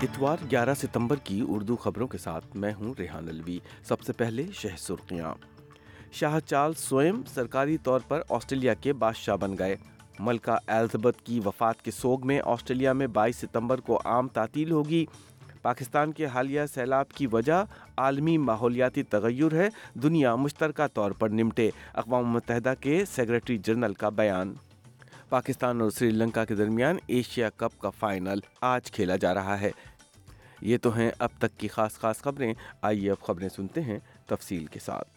اتوار 11 ستمبر کی اردو خبروں کے ساتھ میں ہوں ریحان الوی۔ سب سے پہلے شہ سرخیاں۔ شاہ چارلس سوئم سرکاری طور پر آسٹریلیا کے بادشاہ بن گئے۔ ملکہ ایلزبتھ کی وفات کے سوگ میں آسٹریلیا میں 22 ستمبر کو عام تعطیل ہوگی۔ پاکستان کے حالیہ سیلاب کی وجہ عالمی ماحولیاتی تغیر ہے، دنیا مشترکہ طور پر نمٹے، اقوام متحدہ کے سیکریٹری جنرل کا بیان۔ پاکستان اور سری لنکا کے درمیان ایشیا کپ کا فائنل آج کھیلا جا رہا ہے۔ یہ تو ہیں اب تک کی خاص خبریں، آئیے اب خبریں سنتے ہیں تفصیل کے ساتھ۔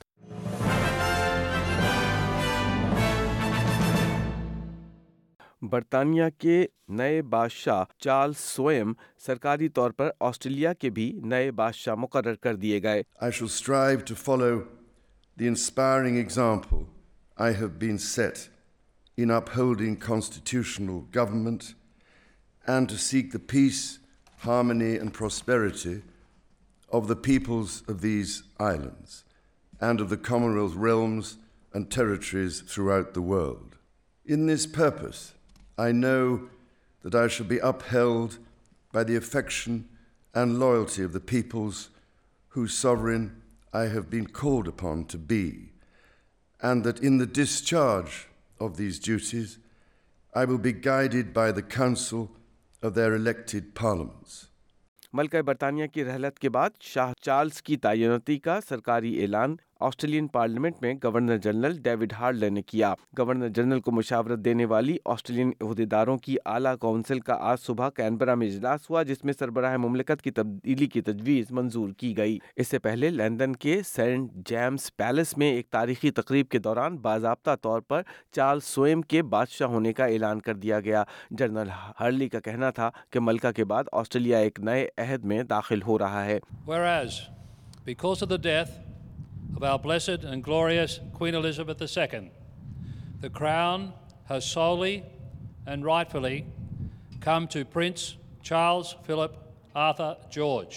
برطانیہ کے نئے بادشاہ چارلس سوئم سرکاری طور پر آسٹریلیا کے بھی نئے بادشاہ مقرر کر دیے گئے۔ I shall strive to follow the inspiring example I have been set in upholding constitutional government and to seek the peace, harmony and prosperity of the peoples of these islands and of the Commonwealth realms and territories throughout the world. In this purpose, I know that I shall be upheld by the affection and loyalty of the peoples whose sovereign I have been called upon to be, and that in the discharge of these duties, I will be guided by the counsel of their elected parliaments. ملکہ برطانیہ کی رحلت کے بعد شاہ Charles کی تعیناتی کا سرکاری اعلان آسٹریلین پارلیمنٹ میں گورنر جنرل ڈیوڈ ہارلے نے کیا۔ گورنر جنرل کو مشاورت دینے والی آسٹریلین عہدیداروں کی اعلیٰ کونسل کا آج صبح کینبرا میں اجلاس ہوا، جس میں سربراہ مملکت کی تبدیلی کی تجویز منظور کی گئی۔ اس سے پہلے لندن کے سینٹ جیمز پیلس میں ایک تاریخی تقریب کے دوران باضابطہ طور پر چارلس سوئم کے بادشاہ ہونے کا اعلان کر دیا گیا۔ جنرل ہارلی کا کہنا تھا کہ ملکہ کے بعد آسٹریلیا ایک نئے عہد میں داخل ہو رہا ہے۔ Whereas, because of the death of our blessed and glorious Queen Elizabeth II, the crown has solely and rightfully come to Prince Charles Philip Arthur George.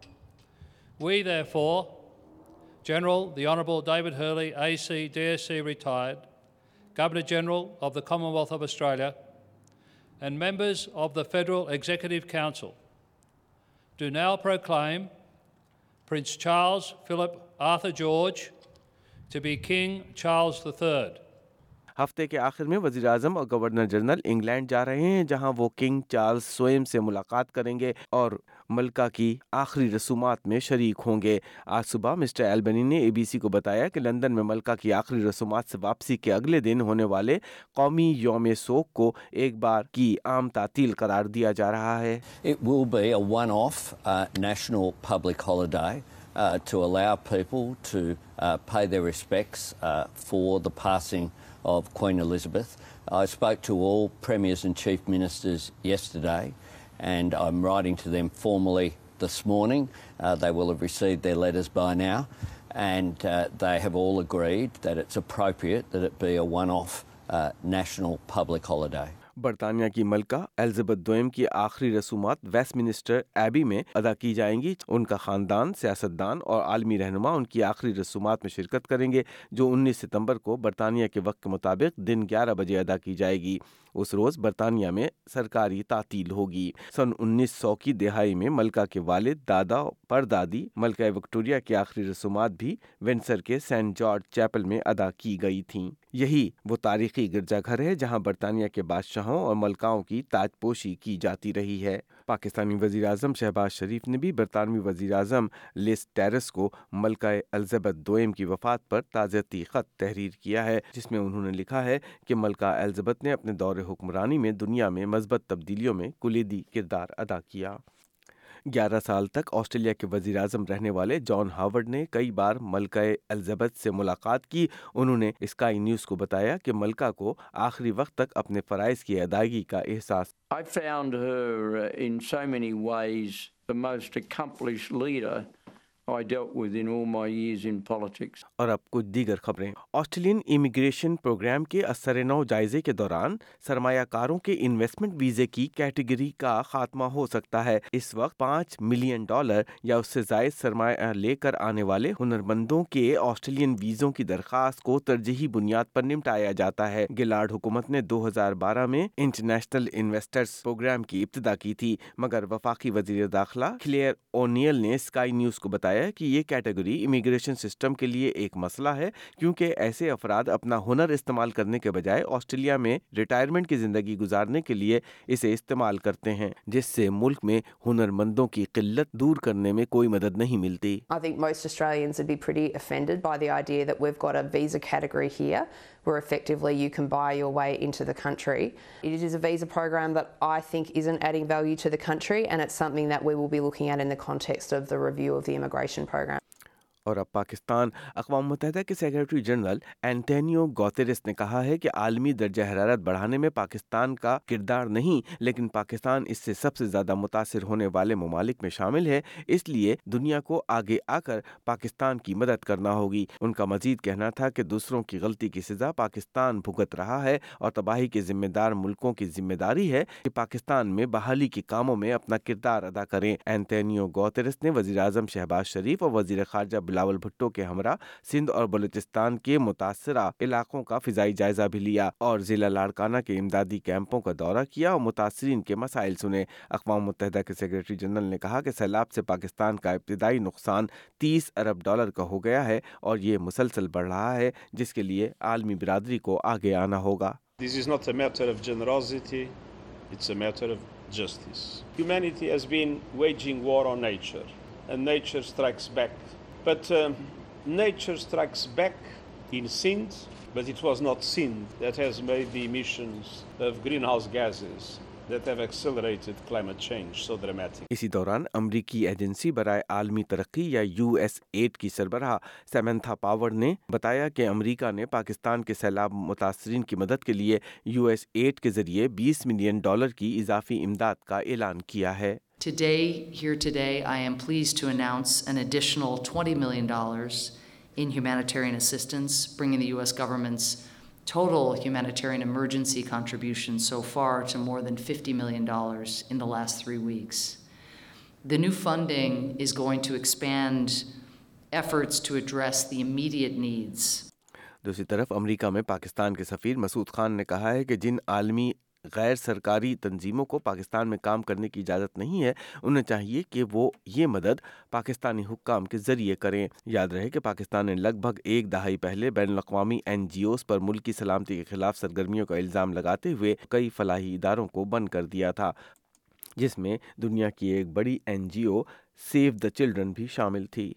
We therefore, General the Honourable David Hurley AC DSC retired, Governor General of the Commonwealth of Australia and members of the Federal Executive Council, do now proclaim Prince Charles Philip Arthur George to be King Charles III. ہفتے کے آخر میں وزیر اعظم اور governor general England جا رہے ہیں، جہاں وہ کنگ چارلس سوئم سے ملاقات کریں گے اور ملکہ کی آخری رسومات میں شریک ہوں گے۔ آج صبح مسٹر ایلبنی نے ABC کو بتایا کہ لندن میں ملکہ کی آخری رسومات سے واپسی کے اگلے دن ہونے والے قومی یوم سوگ کو ایک بار کی عام تعطیل قرار دیا جا رہا ہے۔ It will be a one-off national public holiday to allow people to pay their respects for the passing of Queen Elizabeth. I spoke to all premiers and chief ministers yesterday, and I'm writing to them formally this morning. They will have received their letters by now, and they have all agreed that it's appropriate that it be a one-off national public holiday. برطانیہ کی ملکہ Elizabeth دوئم کی آخری رسومات waste minister Abbey میں ادا کی جائیں گی۔ ان کا خاندان، سیاستدان اور عالمی رہنما ان کی آخری رسومات میں شرکت کریں گے، جو 19 ستمبر کو برطانیہ کے وقت کے مطابق دن 11 بجے ادا کی جائے گی۔ اس روز برطانیہ میں سرکاری تعطیل ہوگی۔ سن 1900 کی دہائی میں ملکہ کے والد، دادا، پردادی ملکہ وکٹوریہ کی آخری رسومات بھی ونسر کے سینٹ جارج چیپل میں ادا کی گئی تھیں۔ یہی وہ تاریخی گرجا گھر ہے جہاں برطانیہ کے بادشاہوں اور ملکاؤں کی تاج پوشی کی جاتی رہی ہے۔ پاکستانی وزیر اعظم شہباز شریف نے بھی برطانوی وزیر اعظم لیس ٹریس کو ملکہ ایلزبتھ دوئم کی وفات پر تعزیتی خط تحریر کیا ہے، جس میں انہوں نے لکھا ہے کہ ملکہ ایلزبتھ نے اپنے دور حکمرانی میں دنیا میں مثبت تبدیلیوں میں کلیدی کردار ادا کیا۔ 11 سال تک آسٹریلیا کے وزیر اعظم رہنے والے جان ہاورڈ نے کئی بار ملکہ ایلزبتھ سے ملاقات کی۔ انہوں نے اسکائی نیوز کو بتایا کہ ملکہ کو آخری وقت تک اپنے فرائض کی ادائیگی کا احساس۔ I found her in so many ways the most accomplished leader I dealt with in all my years in politics. और अब कुछ दीगर खबरें। ऑस्ट्रेलियन इमिग्रेशन प्रोग्राम के असर-ए-नौ जायजे के दौरान सरमायाकारों के इन्वेस्टमेंट वीजे की कैटेगरी का खात्मा हो सकता है। इस वक्त $5 मिलियन या उससे जायद सरमाया लेकर आने वाले हुनरमंदों के ऑस्ट्रेलियन वीजों की दरखास्त को तरजीही बुनियाद पर निपटाया जाता है। गिलार्ड हुकूमत ने 2012 में इंटरनेशनल इन्वेस्टर्स प्रोग्राम की इब्तिदा की थी, मगर वफाकी वजीर दाखिला क्लेयर ओनियल ने स्काई न्यूज को बताया कि ये कैटेगरी इमिग्रेशन सिस्टम के लिए एक मसला है, क्योंकि ऐसे अफराद अपना हुनर इस्तेमाल करने के बजाय ऑस्ट्रेलिया में रिटायरमेंट की जिंदगी गुजारने के लिए इसे इस्तेमाल करते हैं, जिससे मुल्क में हुनरमंदों की किल्लत दूर करने में कोई मदद नहीं मिलती। I think most Australians would be pretty offended by the idea that we've got a visa category here where effectively you can buy your way into the country. It is a visa program that I think isn't adding value to the country, and it's something that we will be looking at in the context of the review of the immigration program. और अब पाकिस्तान। अक़वाम मुत्तहिदा के secretary general Antonio Guterres ने कहा है कि आलमी दर्जा हरारत बढ़ाने में पाकिस्तान का किरदार नहीं, लेकिन पाकिस्तान इससे सबसे ज़्यादा मुतासिर होने वाले ममालिक में शामिल है, इसलिए दुनिया को आगे आकर पाकिस्तान की मदद करना होगी। उनका मजीद कहना था कि दूसरों की गलती की सज़ा पाकिस्तान भुगत रहा है और तबाही के जिम्मेदार मुल्कों की जिम्मेदारी है कि पाकिस्तान में बहाली के कामों में अपना किरदार अदा करें। एंटोनियो गुतेरेस ने वज़ीर आज़म शहबाज शरीफ और वज़ीर ख़ारजा बिलावल भुट्टो के हमरा सिंध और बलूचिस्तान के मुतासरा इलाकों का फिजाई जायजा भी लिया और जिला लाड़काना के इमदादी कैंपों का दौरा किया और मुतासरीन के मसाइल सुने। अक़वाम मुत्तहिदा के सेक्रेटरी जनरल ने कहा कि सैलाब से पाकिस्तान का इब्तिदाई नुकसान $30 अरब का हो गया है और ये मुसलसल बढ़ रहा है, जिसके लिए आलमी बिरादरी को आगे आना होगा। This is not a matter of generosity, it's a matter of justice. Humanity has been waging war on nature, and nature strikes back. But nature strikes back in sins, but it was not sin that has made the emissions of greenhouse gases that have accelerated climate change so dramatic. इसी दौरान अमरीकी agency बराए आलमी तरक्की या USAID की सरबराह Samantha power ने बताया कि अमरीका ने पाकिस्तान के सैलाब मुतासरीन की मदद के लिए USAID के जरिए $20 मिलियन की इजाफी इमदाद का ऐलान किया है। Today, I am pleased to announce an additional $20 million in humanitarian assistance, bringing the U.S. government's total humanitarian emergency contribution so far to more than $50 million in the last 3 weeks. The new funding is going to expand efforts to address the immediate needs. दूसरी तरफ America में पाकिस्तान के सफीर मसूद खान ने कहा है कि जिन आलमी गैर सरकारी तंजीमों को पाकिस्तान में काम करने की इजाज़त नहीं है, उन्हें चाहिए कि वो ये मदद पाकिस्तानी हुक्काम के ज़रिए करें। याद रहे कि पाकिस्तान ने लगभग एक दहाई पहले बैनुल-अक़वामी NGOs पर मुल्की सलामती के खिलाफ सरगर्मियों का इल्ज़ाम लगाते हुए कई फलाही इदारों को बंद कर दिया था, जिसमें दुनिया की एक बड़ी NGO सेव द चिल्ड्रन भी शामिल थी।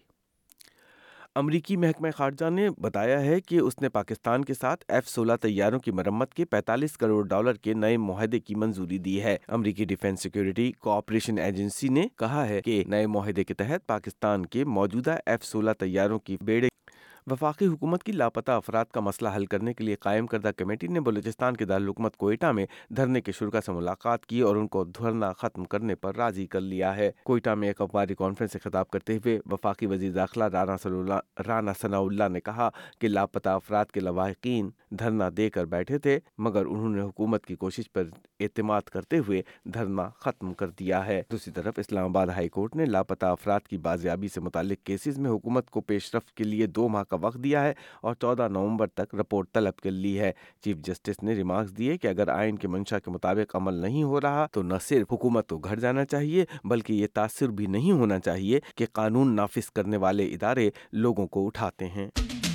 अमरीकी महकमा खारजा ने बताया है कि उसने पाकिस्तान के साथ F-16 तैयारों की मरम्मत के $45 करोड़ के नए मुआहदे की मंजूरी दी है। अमरीकी डिफेंस सिक्योरिटी कोऑपरेशन एजेंसी ने कहा है कि नए मुआहदे के तहत पाकिस्तान के मौजूदा F-16 तैयारों की बेड़े वफाकी हुकूमत की लापता अफराद का मसला हल करने के लिए कायम करदा कमेटी ने बलूचिस्तान के दारुल-हुकूमत कोयटा में धरने के शुरा से मुलाकात की और उनको धरना खत्म करने पर राजी कर लिया है। कोयटा में एक अखबारी कॉन्फ्रेंस से खिताब करते हुए वफाकी वजीर दाखिला राना सनाउल्लाह ने कहा कि लापता अफराद के लवाहिकीन धरना देकर बैठे थे, मगर उन्होंने हुकूमत की कोशिश पर एतमाद करते हुए धरना खत्म कर दिया है। दूसरी तरफ इस्लामाबाद हाई कोर्ट ने लापता अफराद की बाजियाबी से मुतालिक केसेस में हुकूमत को पेशरफ्त के लिए 2 माह का वक्त दिया है और 14 नवंबर तक रिपोर्ट तलब कर ली है। चीफ जस्टिस ने रिमार्क्स दिए कि अगर आइन के मंशा के मुताबिक अमल नहीं हो रहा तो न सिर्फ हुकूमत को घर जाना चाहिए, बल्कि ये तासुर भी नहीं होना चाहिए कि कानून नाफिज करने वाले इदारे लोगों को उठाते हैं।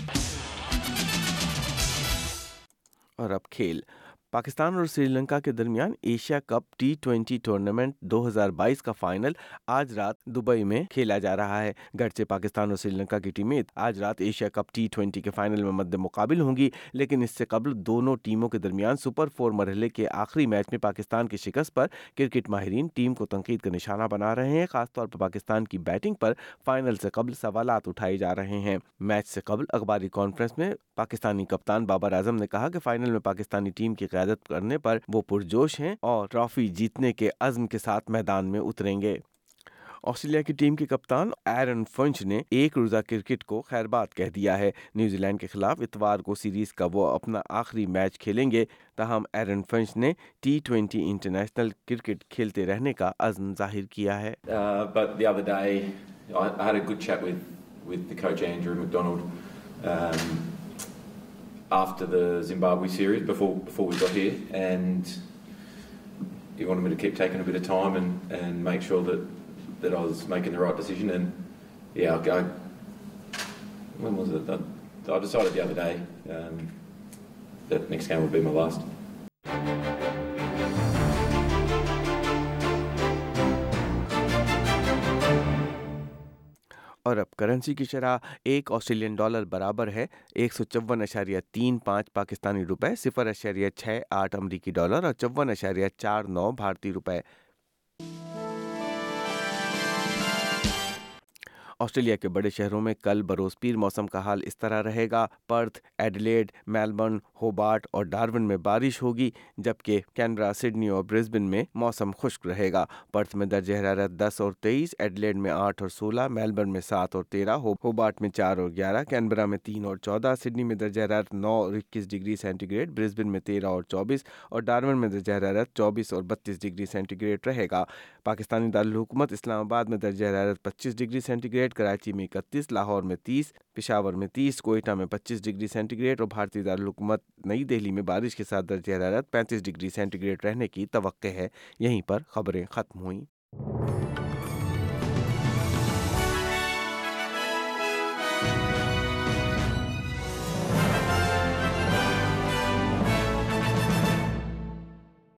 और अब खेल। पाकिस्तान और श्रीलंका के दरमियान एशिया कप T20 टूर्नामेंट 2022 का फाइनल आज रात दुबई में खेला जा रहा है। गर्चे पाकिस्तान और श्रीलंका की टीमें आज रात एशिया कप T20 के फाइनल में मद्दे मुकाबिल होंगी, लेकिन इससे कबल दोनों टीमों के दरमियान सुपर 4 मरहले के आखिरी मैच में पाकिस्तान की शिकस्त पर क्रिकेट माहिरीन टीम को तनकीद का निशाना बना रहे हैं। खासतौर पर पाकिस्तान की बैटिंग पर फाइनल से कबल सवालात उठाए जा रहे हैं। मैच से कबल अखबारी कॉन्फ्रेंस में पाकिस्तानी कप्तान बाबर आजम ने कहा कि फाइनल में पाकिस्तानी टीम की क़यादत करने पर वो पुरजोश हैं और ट्रॉफी जीतने के अज़्म के साथ मैदान में उतरेंगे। آسٹریلیا کی ٹیم کے کپتان ایرن فنچ نے ایک روزہ کرکٹ کو خیرباد کہہ دیا ہے۔ نیوزی لینڈ کے خلاف اتوار کو سیریز کا وہ اپنا آخری میچ کھیلیں گے، تاہم ایرن فنچ نے T20 انٹرنیشنل کرکٹ کھیلتے رہنے کا عزم ظاہر کیا ہے۔ But the other day I had a good chat with the coach Andrew McDonald after the Zimbabwe series before we got here, and he wanted me to keep taking a bit of time and make sure that I was making the right decision. And yeah, when was it? I decided the other day that next game would be my last. اور اب currency کی شرح، ایک Australian dollar برابر ہے 154.35 پاکستانی روپے، 0.68 امریکی dollar اور 54.49 بھارتی روپے۔ آسٹریلیا کے بڑے شہروں میں کل بروز پیر موسم کا حال اس طرح رہے گا: پرتھ، ایڈیلیڈ، میلبرن، ہوبارٹ اور ڈارون میں بارش ہوگی، جبکہ کینبرا، سڈنی اور برسبن میں موسم خشک رہے گا۔ پرتھ میں درجہ حرارت 10 اور 23، ایڈیلیڈ میں 8 اور 16، میلبرن میں 7 اور 13، ہوبارٹ میں 4 اور 11، کینبرا میں 3 اور 14، سڈنی میں درجہ حرارت 9 اور 21 ڈگری سینٹی گریڈ، برسبن میں 13 اور 24 اور ڈارون میں درجہ حرارت 24 اور 32 ڈگری سینٹی گریڈ رہے گا۔ پاکستانی دارالحکومت اسلام آباد میں درجہ حرارت 25 ڈگری سینٹی گریڈ، کراچی میں 31، لاہور میں 30، پشاور میں 30، کوئٹہ میں 25 ڈگری سینٹی گریڈ اور بھارتی دارالحکومت نئی دہلی میں بارش کے ساتھ درجہ حرارت 35 ڈگری سینٹی گریڈ رہنے کی توقع ہے۔ یہیں پر خبریں ختم ہوئیں۔